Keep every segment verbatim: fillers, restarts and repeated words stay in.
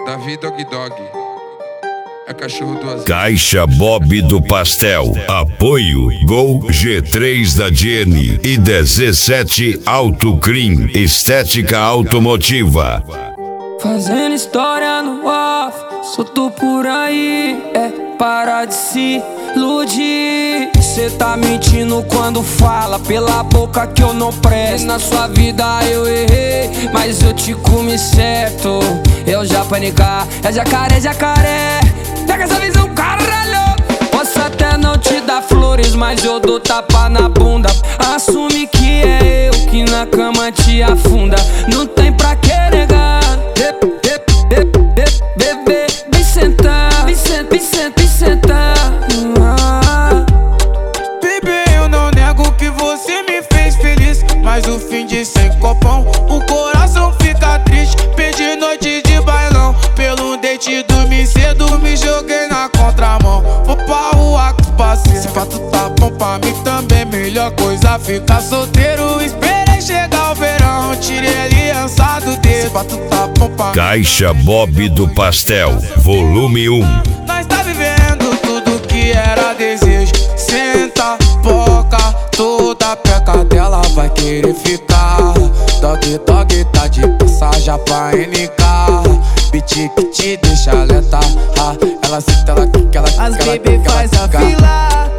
Davi Dog Dog. É cachorro do azeite. Caixa Bob do Pastel. Apoio Gol G três da Jenny e dezessete Autocrim Estética Automotiva. Fazendo história no off, solto por aí, é para de se iludir. Cê tá mentindo quando fala pela boca que eu não presto. Na sua vida eu errei, mas eu te comi certo. Eu já panicar, é jacaré, jacaré. Pega essa visão, caralho. Posso até não te dar flores, mas eu dou tapa na bunda. Assume que é eu que na cama te afunda. Não tem pra que negar. Bebê, vem sentar, vem sentar, vem sentar, vem sentar. Ah. Bebê, eu não nego que você me fez feliz, mas o fim de sem copão, o coração fica triste. Perdi noite de bailão, pelo date dormi cedo, me joguei na contramão. Vou pra rua com os parceiros, se pra tu tá bom pra mim também, melhor coisa ficar solteiro. Esperei chegar o verão, tirei a aliança do dedo. Se pra tu tá bom pra mim. Caixa Bob do Pastel, volume um. Nós tá vivendo tudo que era desejo. Senta, boca, toda peca dela vai querer ficar. Dog, dog, tá de passagem pra N K. Beat que te deixa lenta, ah, ela senta, ela quica, ela quica. As baby faz a fila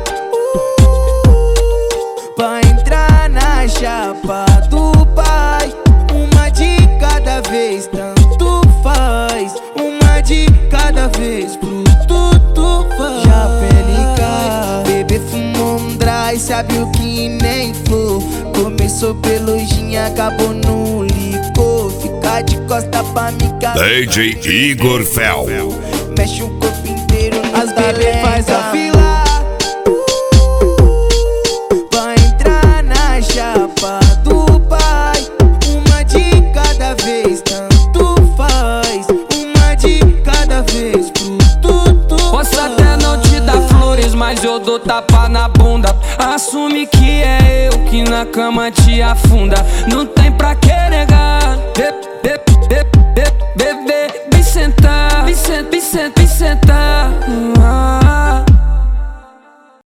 pra entrar na chapa do pai. Uma de cada vez, tanto faz. Uma de cada vez, pro tudo faz. Já pelica, bebê fumou um dry, sabe o que nem flor. Começou pelo gin, acabou no licor. Fica de costa pra me calar. D J Igor Fel. Mexe o corpo inteiro, as baby faz a fila pra entrar na chapa do pai. Uma de cada vez, tanto faz. Uma de cada vez, pro tudo. Posso até não te dar flores, mas eu dou tapa na bunda. Assume que é eu que na cama te afunda. Não tem pra